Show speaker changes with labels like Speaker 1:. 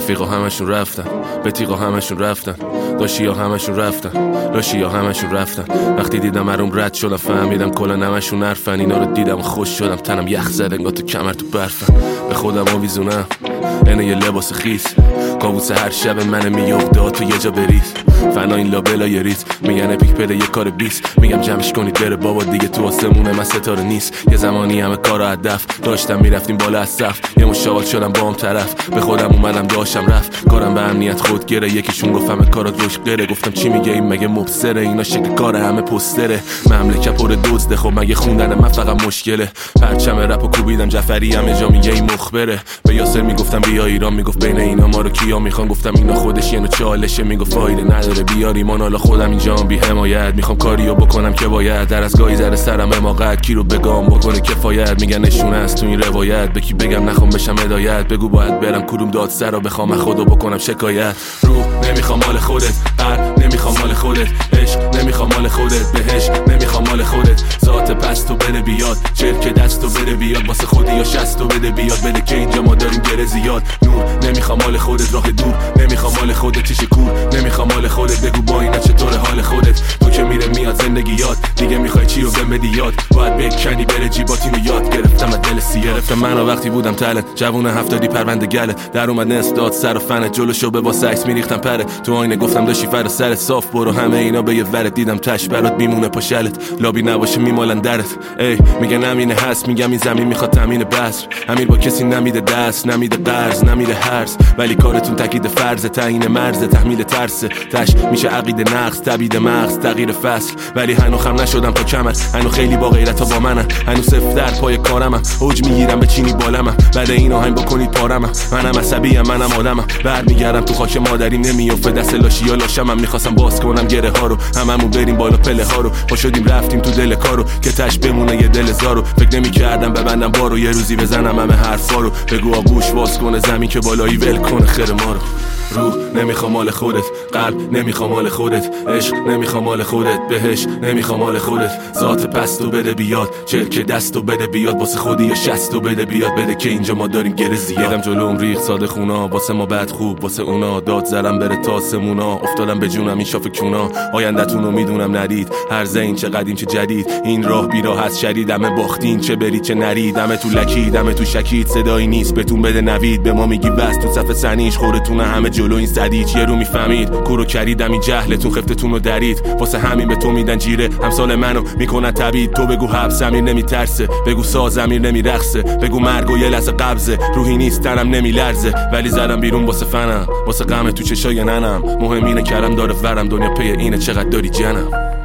Speaker 1: رفیقا همشون رفتن، بتیقا همشون رفتن، داشیا همشون رفتن، لاشیا همشون رفتن. وقتی دیدم هرم رد شدم فهمیدم کلا همشون حرفن. اینا رو دیدم خوش شدم، تنم یخ زد انگار تو کمر تو برفن. به خودم آویزونم اینه یه لباس خیس، کابوس هر شب من میفته تو یه جا بریز. فنا این لابلا یه ریز میگن اپیک پله یه کار 20. میگم جمعش کنید بره بابا دیگه تو آسمونه من ستاره نیست. یه زمانی همه کارا هدف داشتم میرفتیم بالا از صف، یه مشاول شدم با هم طرف. به خودم اومدم داشتم رفت کارم به امنیت خود گره. یکیشون گفت همه کارات روش گره، گفتم چی میگه این مگه مبصره؟ اینا شکل کار همه پستره، مملکت پر دزده. خب مگه خوندن من فقط مشکله؟ پرچم رپو کوبیدم جعفری همه جا میگه این مخبره. به یاسر میگفتم بیا ایران، میگفت بین اینا ما رو کیا میخوان. گفتم اینا خودش یه نوع چالشه، میگفت فایده نداره بیاری من حالا خودم اینجام بی حمایت. میخوام کاریو بکنم که باید، در از گاهی ذره سرم حماقت کی رو بگم بکنه کفایت. میگن نشونه است تو این روایت، به کی بگم نخوام بشم هدایت. بگو باید برم کدوم دادسر رو بخوام خودو بکنم شکایت. روح نمیخوام مال خودت، قلب نمیخوام مال خودت، عشق نمیخوام مال خودت، بهش نمیخوام مال خودت. ذات پستو بده بیاد، چرک دستو بده بیاد، واسه خودی یا شستو بده بیاد. بده که اینجا ما داریم گره زیاد. نور نمیخوام مال خودت، راه دور نمیخوام مال خودت، چش کور نمیخوام مال خودت. بگو با اینا چطور حال خودت؟ تو که میره میاد زندگی یاد، دیگه میخوای چی رو بهم بدی یاد؟ باید بکنی بره جیباتینو یاد. گرفتم از دل سی، گرفتم منو وقتی بودم تلنت، جوون 70 پرونده گله. در اومد نصف داد سر و فنت، جلوشو به واسه عکس میریختم پره. تو آینه گفتم داشتی فر سرت صاف برو، همه اینا به یه ورت. دیدم تش برات میمونه پاشلت، لابی نباشه میمالن درت. ای میگن امینه هست، میگم این زمین میخواد تامین بسر. امیر با کسی نمیده دست، نمیده قرض، نمیده هرز، ولی کارتون تاکید فرض، تعیین مرز، تحمیل ترس. تش میشه عقیده نقص، تبیید مغز، تغییر فصل. ولی هنو خم نشدم تا کمر، هنو خیلی با غیرتا با منم، هنو صفر در پای کارمم. اوج میگیرم به چینی بالمم، بعد این آهنگ بکنید پارمم. منم عصبیم، منم آدمم، برمیگردم تو خاک مادریم. نمیافته دست لاشی یا لاشمم. میخواستم باز کنم گره ها رو، هممون بریم بالا پله ها رو. با شدیم رفتیم تو دل کارو که تش بمونه یه دل زارو. فکر نمیکردم ببندم بارو، یه روزی بزنم همه حرفا رو. بگو آغوش باز کنه زمین که بالایی ول کنه خیر ما رو. روح نمیخوام مال خودت، قلب نمیخوام مال خودت، عشق نمیخوام مال خودت، بهش نمیخوام مال خودت. ذات پستو بده بیاد، چرک دستو بده بیاد، واسه خودی یا شستو بده بیاد. بده که اینجا ما داریم گره زیاد. یادم جلوم ریخ ساده خونا، واسه ما بد خوب واسه اونا. داد زرم بره تا سمونا، افتادم به جونم این شاف کونا. آینده‌تونو میدونم ندید، هر زین چه قدیم چه جدید. این راه بی راه هست شدید، همه باختین چه برید چه نرید. همه تو لکید همه تو شکید، صدایی نیست بهتون بده نوید. به ما میگی بس تو صف سنیش خورتون همه جلو این زدید. یه رو میفهمید کورو کریدم این جهلتون خفتتون رو درید. واسه همین به تو میدن جیره، همسال منو میکنن تبید. تو بگو حبس امیر نمیترسه، بگو ساز امیر نمیرقصه، بگو مرگ و یه لحظه قبضه. روحی نیست تنم نمیلرزه، ولی زدم بیرون واسه فنم، واسه غم تو چشای ننم. مهم اینه کرم داره ورم، دنیا پی اینه چقدر داری جنم.